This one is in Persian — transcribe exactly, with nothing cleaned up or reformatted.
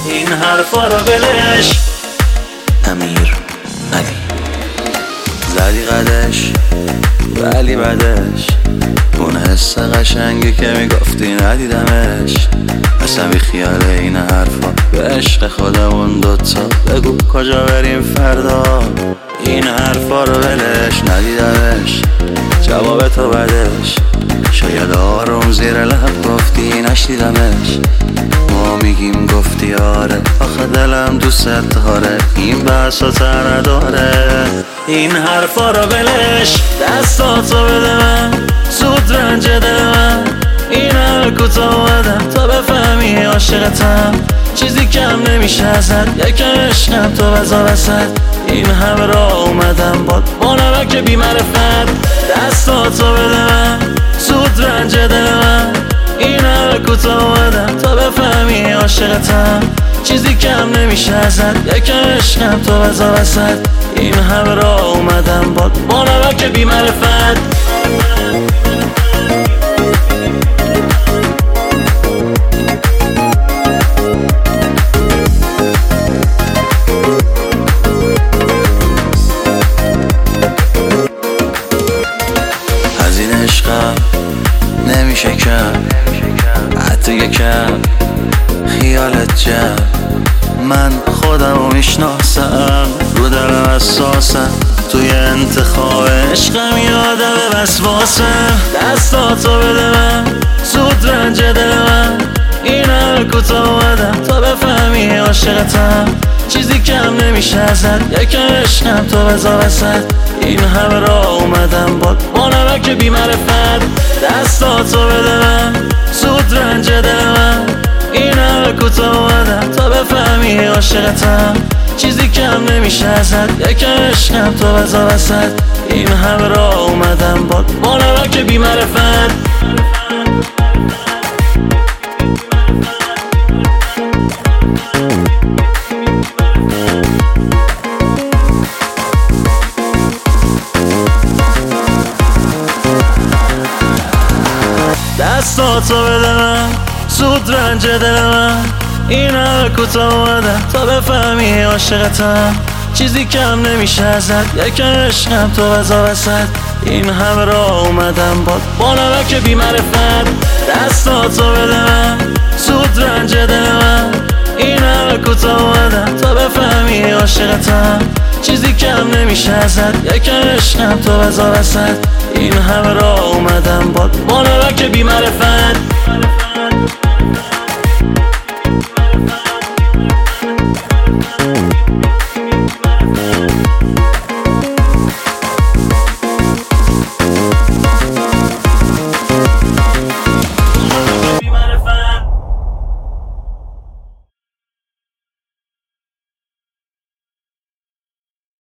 این حرفا رو بلش. امیر علی زدی قدش ولی بعدش اون حس قشنگی که میگفتی ندیدمش. اصلا بی خیال این حرفا به عشق خودمون دوتا بگو کجا بریم فردا. این حرفا رو ولش ندیدمش جواب تو بدش. شاید آروم زیر لب گفتی نشنیدمش. ما میگیم گفتی آره آخه دلم دوست داره این بحثا تر نداره. این حرفا رو بلش دستاتو بده من زود رنج دل من. این همه کوتاه اومدم تا بفهمی عاشقتم. چیزی کم نمیشه ازت یکم عشقم تو بزا وسط. این همه را اومدم باد با نمک بی معرفت. دستاتو بده من زود رنج دل من. این همه کوتاه اومدم تا بفهمی عاشقتم. چیزی کم نمیشه ازت یکم عشقم تو بزا وسط. این همه را اومدم باد با نمک بی معرفت. از این عشقم نمیشه کم حتی یکم خیالت جمع. من خودم رو میشناسم رو دلم اساسم. توی انتخاب عشقم یادم وسواسم. دستاتو بده من زود رنج دل من. این همه کوتاه اومدم تا بفهمی عاشقتم. چیزی کم نمیشه ازت یکم عشقم تو بزا وسط. این همه را اومدم باد با نمک بی معرفت. دستاتو بده من زود رنج دل من. این همه کوتاه اومدم تا بفهمی عاشقتم. چیزی کم نمیشه ازت یکم عشقم تو بزا وسط. این همه را اومدم باد با نمک بی معرفت. دستاتو بده من زود رنج دل من. این همه کوتاه اومدم تا بفهمی عاشقتم. چیزی کم نمیشه ازت یکم عشقم تو بزا وسط. این همه را اومدم باد با نمک بی معرفت. دستاتو بده من زود رنج دل من. این همه کوتاه اومدم تا بفهمی عاشقتم. چیزی کم نمیشه ازت یکم عشقم تو بزا وسط. این همه را اومدم باد با نمک بی معرفت.